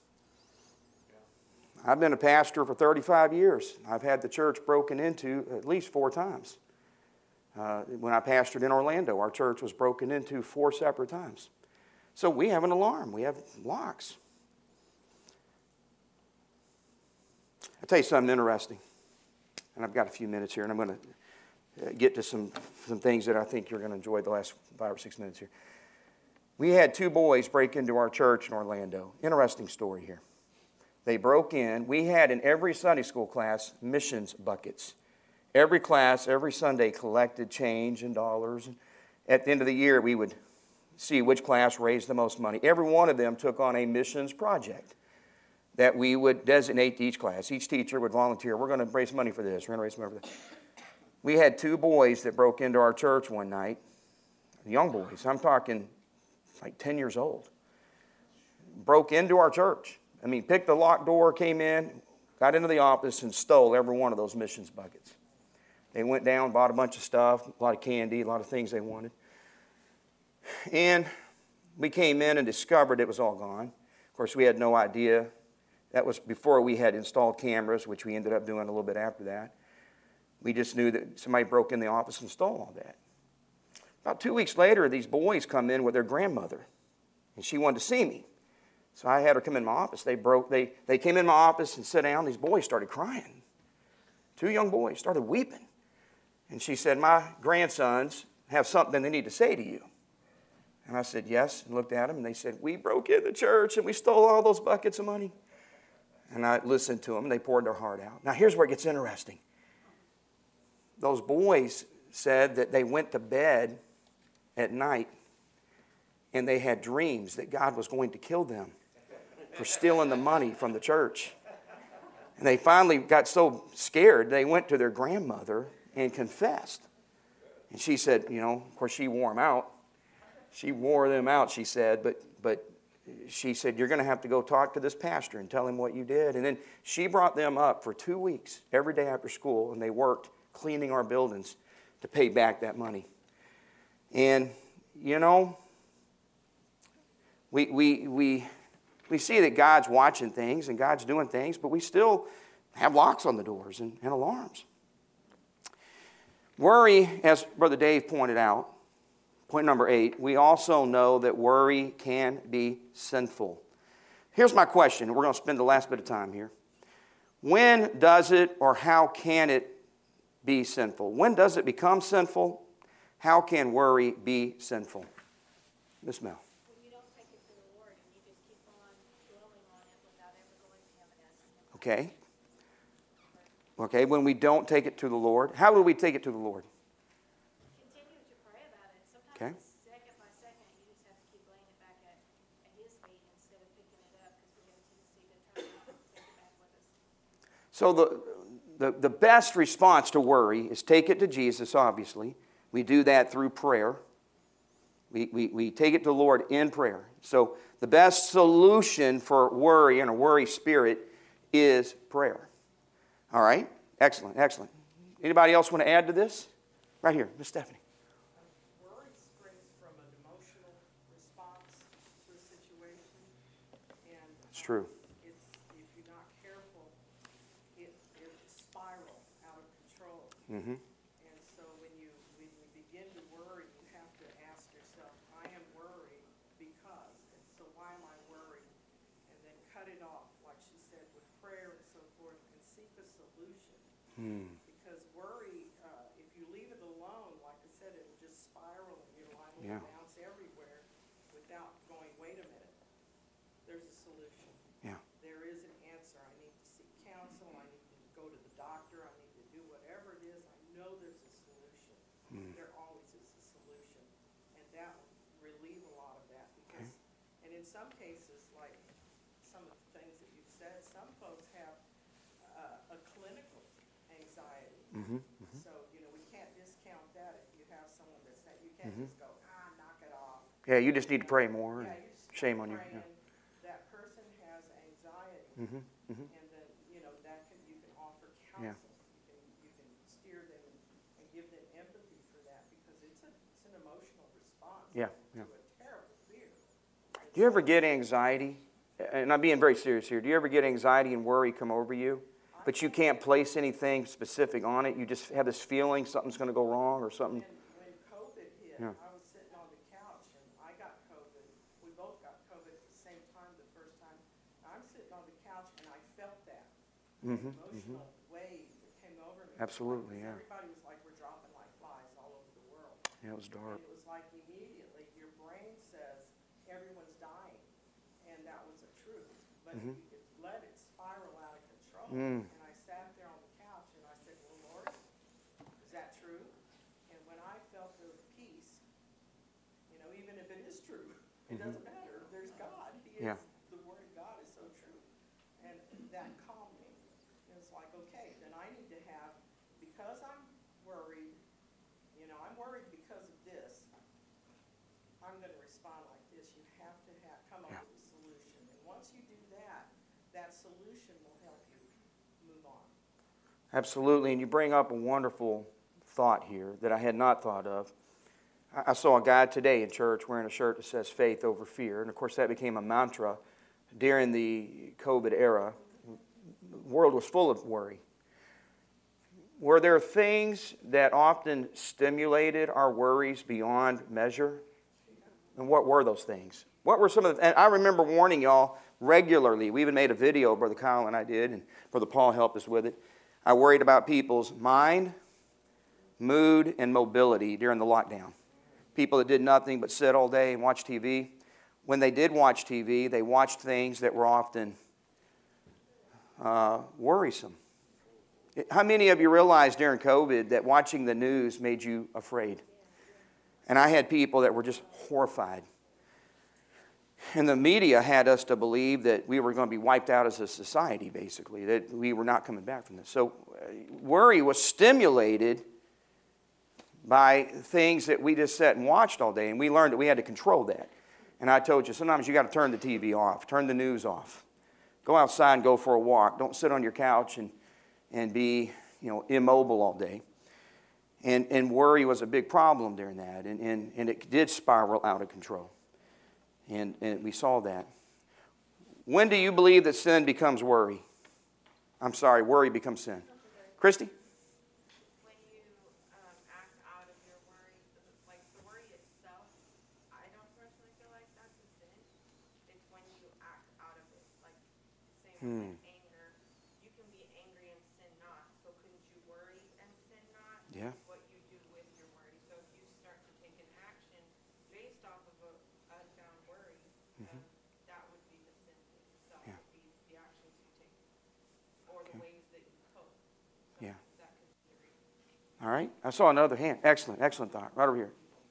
I've been a pastor for thirty-five years. I've had the church broken into at least four times. Uh, when I pastored in Orlando, our church was broken into four separate times. So we have an alarm. We have locks. I'll tell you something interesting. And I've got a few minutes here, and I'm going to get to some, some things that I think you're going to enjoy the last five or six minutes here. We had two boys break into our church in Orlando. Interesting story here. They broke in. We had in every Sunday school class missions buckets. Every class, every Sunday, collected change and dollars. At the end of the year, we would see which class raised the most money. Every one of them took on a missions project that we would designate to each class. Each teacher would volunteer. We're going to raise money for this. We're going to raise money for this. We had two boys that broke into our church one night. Young boys. I'm talking like ten years old. Broke into our church. I mean, picked the locked door, came in, got into the office, and stole every one of those missions buckets. They went down, bought a bunch of stuff, a lot of candy, a lot of things they wanted. And we came in and discovered it was all gone. Of course, we had no idea. That was before we had installed cameras, which we ended up doing a little bit after that. We just knew that somebody broke in the office and stole all that. About two weeks later, these boys come in with their grandmother, and she wanted to see me. So I had her come in my office. They broke. They, they came in my office and sat down. These boys started crying. Two young boys started weeping. And she said, my grandsons have something they need to say to you. And I said, yes, and looked at them, and they said, we broke into church, and we stole all those buckets of money. And I listened to them, and they poured their heart out. Now, here's where it gets interesting. Those boys said that they went to bed at night, and they had dreams that God was going to kill them for stealing the money from the church. And they finally got so scared, they went to their grandmother and confessed. And she said, you know, of course she wore them out. She wore them out, she said, but but she said, you're going to have to go talk to this pastor and tell him what you did. And then she brought them up for two weeks, every day after school, and they worked cleaning our buildings to pay back that money. And, you know, we we we we see that God's watching things and God's doing things, but we still have locks on the doors and, and alarms. Worry, as Brother Dave pointed out, point number eight, we also know that worry can be sinful. Here's my question, and we're going to spend the last bit of time here. When does it or how can it be sinful? When does it become sinful? How can worry be sinful? Miss Mel. When you don't take it to the Lord and you just keep on dwelling on it without ever going to Him and asking Him. Okay. Okay, when we don't take it to the Lord. How do we take it to the Lord? Continue to pray about it. Sometimes Okay. it's second by second, you just have to keep laying it back at, at His feet instead of picking it up because we have a tendency to turn it off and take it back with us. So the, the, the best response to worry is take it to Jesus, obviously. We do that through prayer. We, we, we take it to the Lord in prayer. So the best solution for worry and a worry spirit is prayer. All right? Excellent, excellent. Anybody else want to add to this? Right here, Miss Stephanie. Worry springs from an emotional response to a situation, and It's true. it's, if you're not careful, it, it spiral out of control. Mm-hmm. And so when you, when you begin to worry, you have to ask yourself, I am worried because, and so why am I worried? And then cut it off, like she said, with prayer and so forth, and seek a solution. Hmm. Because worry, uh, if you leave it alone, like I said, it will just spiral and you're liable Yeah. to bounce everywhere without going, wait a minute, there's a solution. Yeah. There is an answer. I need to seek counsel. I need to go to the doctor. I need to do whatever it is. I know there's a solution. Hmm. There always is a solution. And that will relieve a lot of that because, and in some cases, like some of the things that you've said, some folks have uh, a clinical anxiety. Mm-hmm. So, you know, we can't discount that if you have someone that's that, you can't Mhm. just go, ah, knock it off. Yeah, you just need to pray more. Yeah, And you just shame keep on you. praying. Yeah. That person has anxiety. Mm-hmm. Mm-hmm. And then, you know, that can, you can offer Yeah. counsel. You can, you can steer them and, and give them empathy for that because it's a, it's an emotional response. Yeah, To yeah. a terrible fear. Do you ever get anxiety? And I'm being very serious here. Do you ever get anxiety and worry come over you, but you can't place anything specific on it? You just have this feeling something's going to go wrong or something? When, when COVID hit, Yeah. I was sitting on the couch and I got COVID. We both got COVID at the same time the first time. I'm sitting on the couch and I felt that Mm-hmm. emotional wave that came over me. Absolutely, yeah. Everybody was like, we're dropping like flies all over the world. Yeah, it was dark. And it was like immediately your brain says everyone's dying, and that was the truth. But Mhm. you could let it spiral out of control. Mm. And I sat there on the couch and I said, well, Lord, is that true? And when I felt the peace, you know, even if it is true, it Mhm. doesn't matter. There's God. He Yeah. is, the Word of God is so true. And that calmed me. It was like, okay, then I need to have, because I'm worried, you know, I'm worried because of this, I'm going to respond like this. You have to have, come up Yeah. with a solution. And once you do that, that solution will help you move on. Absolutely, and you bring up a wonderful thought here that I had not thought of. I I saw a guy today in church wearing a shirt that says faith over fear, and of course that became a mantra during the COVID era. The world was full of worry. Were there things that often stimulated our worries beyond measure? And what were those things? What were some of the, and I remember warning y'all regularly. We even made a video, Brother Kyle and I did, and Brother Paul helped us with it. I worried about people's mind, mood, and mobility during the lockdown. People that did nothing but sit all day and watch T V. When they did watch T V, they watched things that were often uh, worrisome. How many of you realized during COVID that watching the news made you afraid? And I had people that were just horrified. And the media had us to believe that we were going to be wiped out as a society, basically, that we were not coming back from this. So uh, worry was stimulated by things that we just sat and watched all day, and we learned that we had to control that. And I told you, sometimes you got to turn the T V off, turn the news off. Go outside and go for a walk. Don't sit on your couch and, and be, you know, immobile all day. And, and worry was a big problem during that, and, and, and it did spiral out of control. And, and we saw that. When do you believe that sin becomes worry? I'm sorry, worry becomes sin. Christy? When you um, act out of your worry, like the worry itself, I don't personally feel like that's a sin. It's when you act out of it. Like, same Hmm. with anger. You can be angry and sin not. So couldn't you worry and sin not? Yeah. It's what you do with your worry. So if you start to take an action based off of a unbound worry, um, that would be the sin in itself. Yeah. Would be the actions you take or the ways that you cope. So Yeah. that could be the reason. All right. I saw another hand. Excellent, excellent thought. Right over here.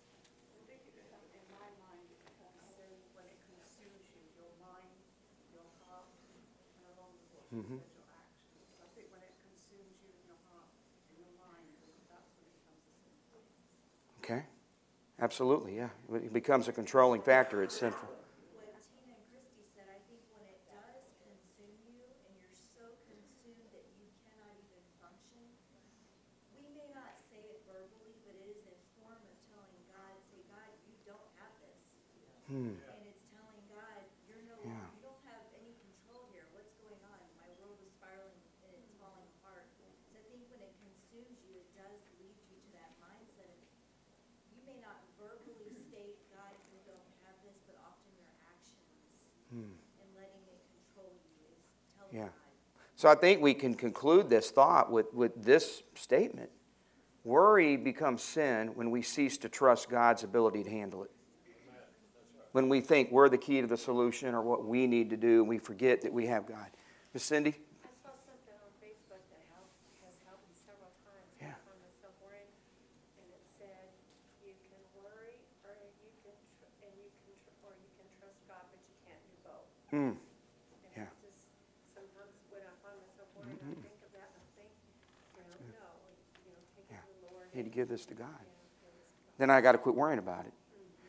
In my mind, it becomes sin when it consumes you, your mind, your heart, and along with what you Mhm. said, your actions. I think when it consumes you in your heart and your mind, that's when it becomes a sin. Okay. Absolutely, yeah. When it becomes a controlling factor, it's sinful. What Tina and Christy said, I think when it does consume you and you're so consumed that you cannot even function, we may not say it verbally, but it is a form of telling God, say, God, you don't have this. Hmm. And it's telling God, you're no, Yeah. you don't have any control here. What's going on? My world is spiraling and it's falling apart. So I think when it consumes you, it does lead you to that mindset of, you may not verbally state, God, you don't have this, but often your actions Hmm. and letting it control you is telling Yeah. God. So I think we can conclude this thought with, with this statement. Worry becomes sin when we cease to trust God's ability to handle it. When we think we're the key to the solution or what we need to do, and we forget that we have God. Miss Cindy? I saw something on Facebook that helped, has helped me several times. when Yeah. I found myself worrying, and it said, you can worry, or you can, tr- and you can, tr- or you can trust God, but you can't do both. Hmm. And Yeah. I just, sometimes when I find myself worrying, I think of that, and I think, you know, no, you know, take it Yeah. to the Lord. Need to give this to God. Yeah, give this to God. Then I got to quit worrying about it.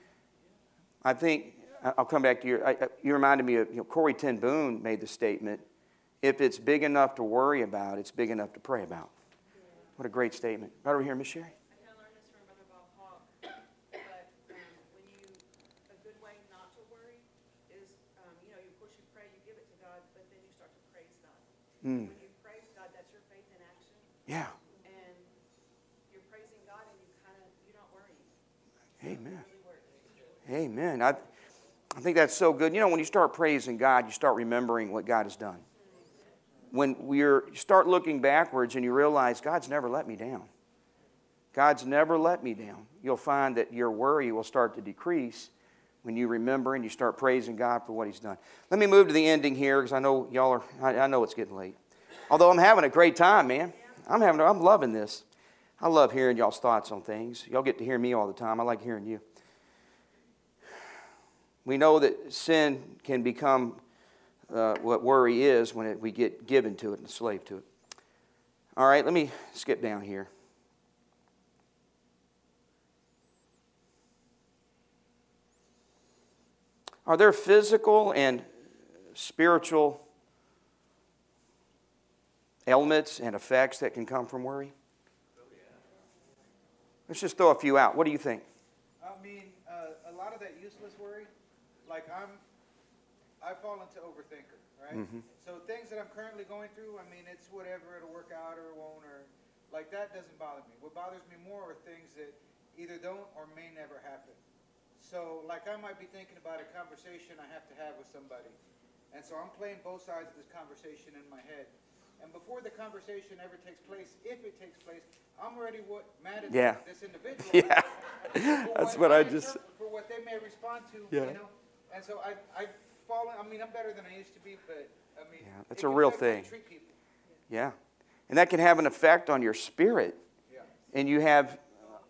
I think, I'll come back to your, I, I- you reminded me of, you know, Corrie ten Boom made the statement, if it's big enough to worry about, it's big enough to pray about. What a great statement. Right over here, Miss Sherry. I kind of learned this from Brother Bob Hawk, but um, when you, a good way not to worry is, um, you know, of course you pray, you give it to God, but then you start to praise God. Mm. When you praise God, that's your faith in action, Yeah. and you're praising God, and you kind of, you're not worrying. Amen. It really works. Amen. I, I think that's so good. You know, when you start praising God, you start remembering what God has done. When we're, you start looking backwards and you realize God's never let me down. God's never let me down. You'll find that your worry will start to decrease when you remember and you start praising God for what He's done. Let me move to the ending here because I know y'all are, I, I know it's getting late. Although I'm having a great time, man. I'm having, I'm loving this. I love hearing y'all's thoughts on things. Y'all get to hear me all the time. I like hearing you. We know that sin can become uh, what worry is when it, we get given to it and enslaved to it. All right, let me skip down here. Are there physical and spiritual ailments and effects that can come from worry? Let's just throw a few out. What do you think? I mean, uh, a lot of that useless worry, like I'm, I fall into overthinker, right? Mhm. So things that I'm currently going through, I mean, it's whatever, it'll work out or it won't, or like that doesn't bother me. What bothers me more are things that either don't or may never happen. So like I might be thinking about a conversation I have to have with somebody. And so I'm playing both sides of this conversation in my head. And before the conversation ever takes place, if it takes place, I'm already what mad at Yeah. this individual. Yeah. for That's what I just- interpret- For what they may respond to, Yeah. you know? And so I, I've fallen, I mean, I'm better than I used to be, but, I mean. Yeah, that's it a can real affect the way you thing. treat people. Yeah. And that can have an effect on your spirit. Yeah. And you have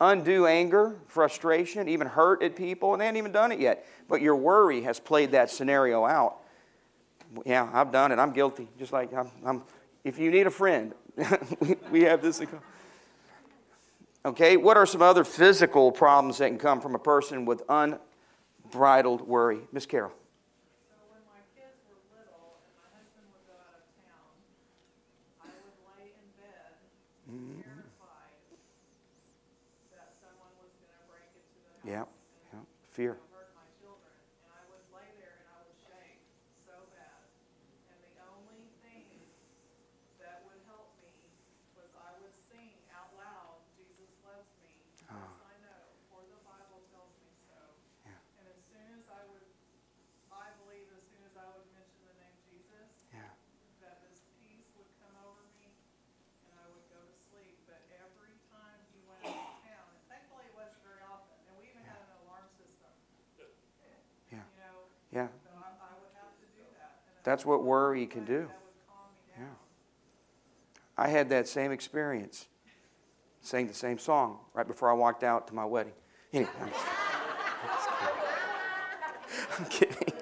undue anger, frustration, even hurt at people, and they haven't even done it yet. But your worry has played that scenario out. Yeah, I've done it. I'm guilty. Just like I'm, I'm if you need a friend, we, we have this. Okay, what are some other physical problems that can come from a person with unbridled worry? Miss Carol. So when my kids were little and my husband would go out of town, I would lay in bed terrified that someone was going to break into the house. Yeah, yeah, fear. Hurt my children, and I would lay there and I would shake so bad. And the only thing that would help me was I would sing out loud, Jesus loves me. Oh. Yes, I know, for the Bible tells me so. Yeah. And as soon as I would, I believe as soon as I would mention the name Jesus, Yeah. that this peace would come over me and I would go to sleep. But every time he went out of town, and thankfully it wasn't very often, and we even had an alarm system. Yeah. You know, Yeah. but I, I would have to do that. And That's what worry can do. that would calm me down. Yeah. I had that same experience. Sang the same song right before I walked out to my wedding. Anyway, I'm just kidding. I'm kidding.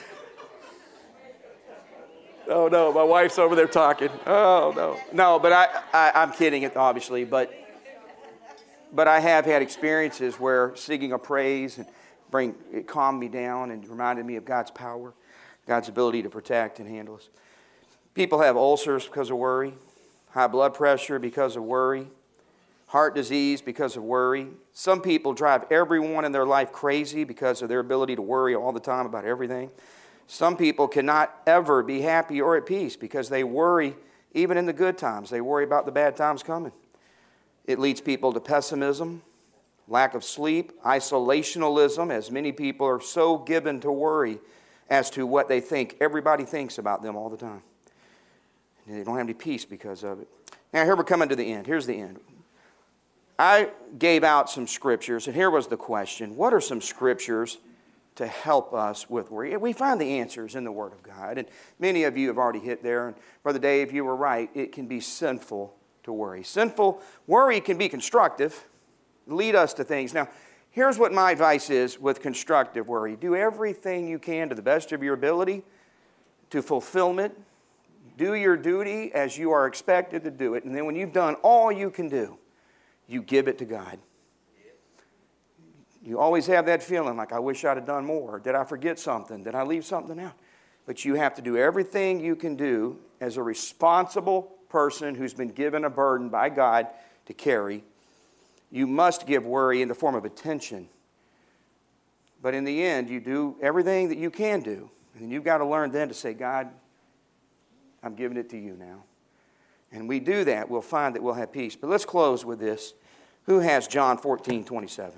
Oh no, my wife's over there talking. Oh no, no, but I, I I'm kidding. Obviously, but but I have had experiences where singing a praise and bring it calmed me down and reminded me of God's power, God's ability to protect and handle us. People have ulcers because of worry, high blood pressure because of worry, heart disease because of worry. Some people drive everyone in their life crazy because of their ability to worry all the time about everything. Some people cannot ever be happy or at peace because they worry even in the good times. They worry about the bad times coming. It leads people to pessimism, lack of sleep, isolationalism, as many people are so given to worry as to what they think. Everybody thinks about them all the time. And they don't have any peace because of it. Now here we're coming to the end. Here's the end. I gave out some scriptures, and here was the question. What are some scriptures to help us with worry? We find the answers in the Word of God, and many of you have already hit there. And Brother Dave, you were right. It can be sinful to worry. Sinful worry can be constructive, lead us to things. Now, here's what my advice is with constructive worry. Do everything you can to the best of your ability to fulfillment. Do your duty as you are expected to do it, and then when you've done all you can do, you give it to God. You always have that feeling like, I wish I'd have done more. Did I forget something? Did I leave something out? But you have to do everything you can do as a responsible person who's been given a burden by God to carry. You must give worry in the form of attention. But in the end, you do everything that you can do. And you've got to learn then to say, God, I'm giving it to you now. And we do that, we'll find that we'll have peace. But let's close with this. Who has John fourteen twenty-seven?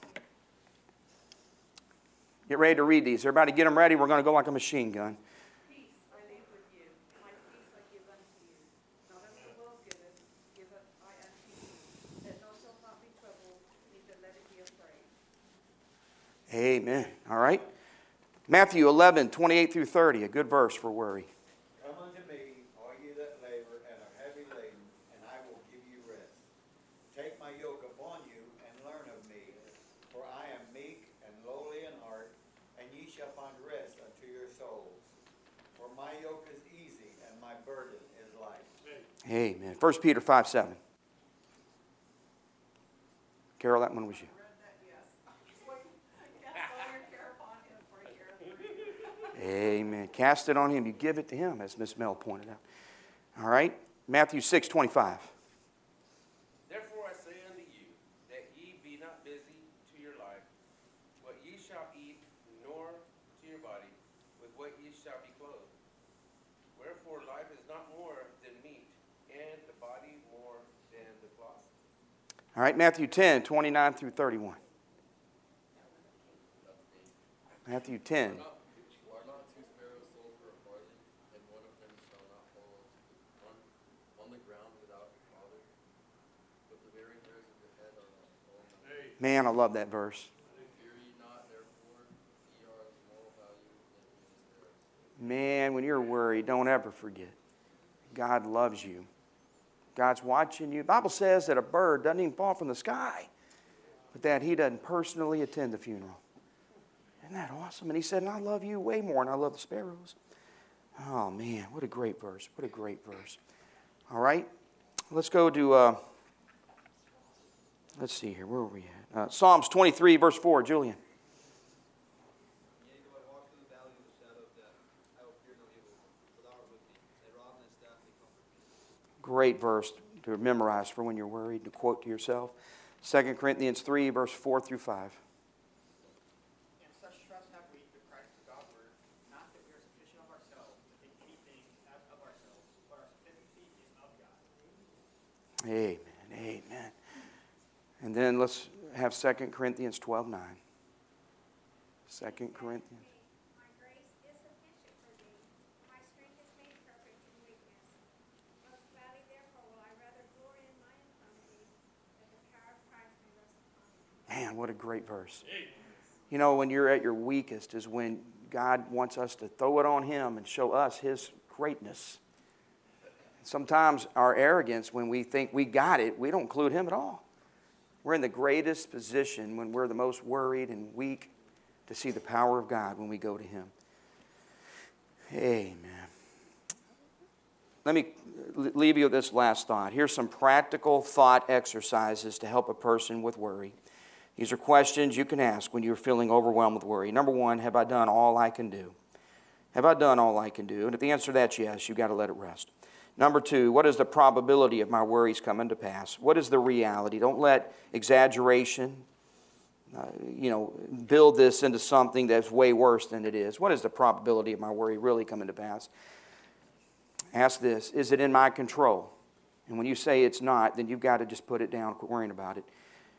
Get ready to read these. Everybody get them ready. We're going to go like a machine gun. Peace I leave with you, my peace I give unto you. Not as the world giveth, give I unto you. Let no soul not be troubled, neither let it be afraid. Amen. All right. Matthew eleven, twenty-eight through thirty, a good verse for worry. Come unto me, all you that labor and are heavy laden, and I will give you rest. Take my yoke upon you and learn of me, for I am meek and lowly in heart, and ye shall find rest unto your souls. For my yoke is easy and my burden is light. Amen. First Peter five, seven. Carol, that one was you. Read that, yes. Cast all your care upon him, for he careth for you. Amen. Cast it on him. You give it to him, as Miss Mel pointed out. All right. Matthew six, twenty-five. Therefore I say unto you, that ye be not busy to your life, what ye shall eat, nor to your body, with what ye shall be clothed. Wherefore life is not more than meat, and the body more than the cloth. All right. Matthew ten, twenty-nine through thirty-one. Matthew ten. Are not two sparrows sold for a farthing, and one of them shall not fall to the one on the ground without your Father? But the very hairs of your head are not all numbered. Man, I love that verse. Fear ye not, therefore, ye are of more value than many sparrows. Man, when you're worried, don't ever forget. God loves you. God's watching you. The Bible says that a bird doesn't even fall from the sky. but that he doesn't personally attend the funeral. Isn't that awesome? And he said, and I love you way more than I love the sparrows. Oh, man, what a great verse. What a great verse. All right, let's go to, uh, let's see here. Where are we at? Uh, Psalms twenty-three, verse four. Julian. Great verse to memorize for when you're worried, to quote to yourself. Second Corinthians three, verse four through five. And such trust have we through Christ to Godward, not that we are sufficient of ourselves to think anything as of ourselves, but our sufficiency is of God. Amen, amen. And then let's have Second Corinthians twelve nine. Second Corinthians. My grace is sufficient for thee. My strength is made perfect in weakness. Most gladly therefore will I rather glory in my infirmities, that the power of Christ may rest upon me. Man, what a great verse. You know, when you're at your weakest is when God wants us to throw it on Him and show us His greatness. Sometimes our arrogance, when we think we got it, we don't include Him at all. We're in the greatest position when we're the most worried and weak to see the power of God when we go to Him. Amen. Let me leave you with this last thought. Here's some practical thought exercises to help a person with worry. These are questions you can ask when you're feeling overwhelmed with worry. Number one, have I done all I can do? Have I done all I can do? And if the answer to that's yes, you've got to let it rest. Number two, what is the probability of my worries coming to pass? What is the reality? Don't let exaggeration, uh, you know, build this into something that's way worse than it is. What is the probability of my worry really coming to pass? Ask this, is it in my control? And when you say it's not, then you've got to just put it down, quit worrying about it.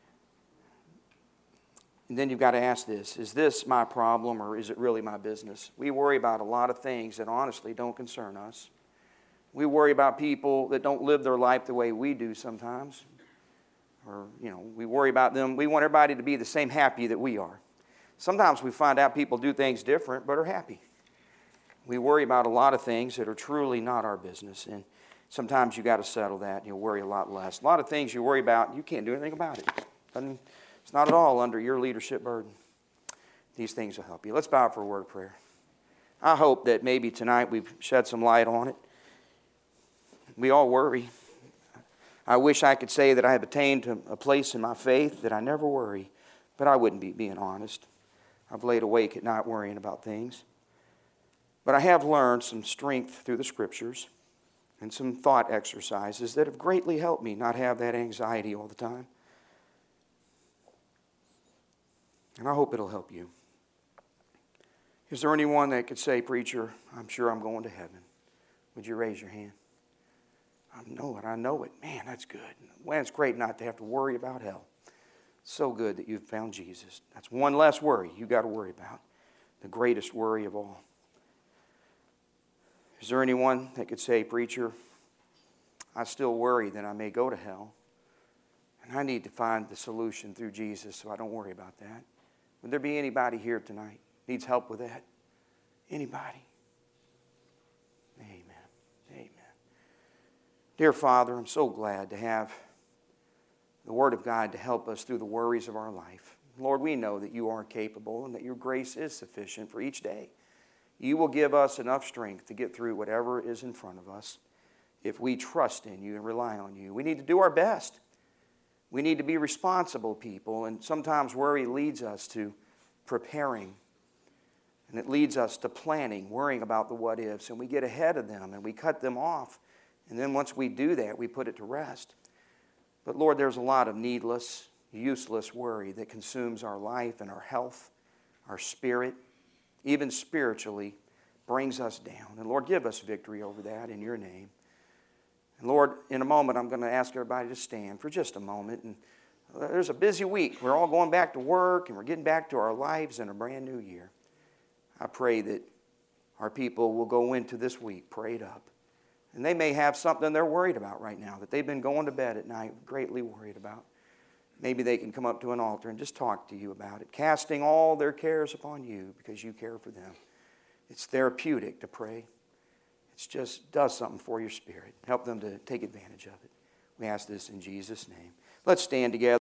And then you've got to ask this, is this my problem or is it really my business? We worry about a lot of things that honestly don't concern us. We worry about people that don't live their life the way we do sometimes. Or, you know, we worry about them. We want everybody to be the same happy that we are. Sometimes we find out people do things different but are happy. We worry about a lot of things that are truly not our business. And sometimes you've got to settle that and you'll worry a lot less. A lot of things you worry about, you can't do anything about it. Doesn't, it's not at all under your leadership burden. These things will help you. Let's bow for a word of prayer. I hope that maybe tonight we've shed some light on it. We all worry. I wish I could say that I have attained to a place in my faith that I never worry, but I wouldn't be being honest. I've laid awake at night worrying about things. But I have learned some strength through the Scriptures and some thought exercises that have greatly helped me not have that anxiety all the time. And I hope it'll help you. Is there anyone that could say, preacher, I'm sure I'm going to heaven? Would you raise your hand? I know it, I know it. Man, that's good. Well, it's great not to have to worry about hell. It's so good that you've found Jesus. That's one less worry you got to worry about. The greatest worry of all. Is there anyone that could say, preacher, I still worry that I may go to hell, and I need to find the solution through Jesus so I don't worry about that? Would there be anybody here tonight needs help with that? Anybody? Amen. Amen. Dear Father, I'm so glad to have the Word of God to help us through the worries of our life. Lord, we know that you are capable and that your grace is sufficient for each day. You will give us enough strength to get through whatever is in front of us if we trust in you and rely on you. We need to do our best. We need to be responsible people, and sometimes worry leads us to preparing, and it leads us to planning, worrying about the what-ifs, and we get ahead of them and we cut them off. And then once we do that, we put it to rest. But Lord, there's a lot of needless, useless worry that consumes our life and our health, our spirit, even spiritually, brings us down. And Lord, give us victory over that in your name. And Lord, in a moment, I'm going to ask everybody to stand for just a moment. And there's a busy week. We're all going back to work, and we're getting back to our lives in a brand new year. I pray that our people will go into this week prayed up. And they may have something they're worried about right now, that they've been going to bed at night greatly worried about. Maybe they can come up to an altar and just talk to you about it, casting all their cares upon you because you care for them. It's therapeutic to pray. It just does something for your spirit. Help them to take advantage of it. We ask this in Jesus' name. Let's stand together.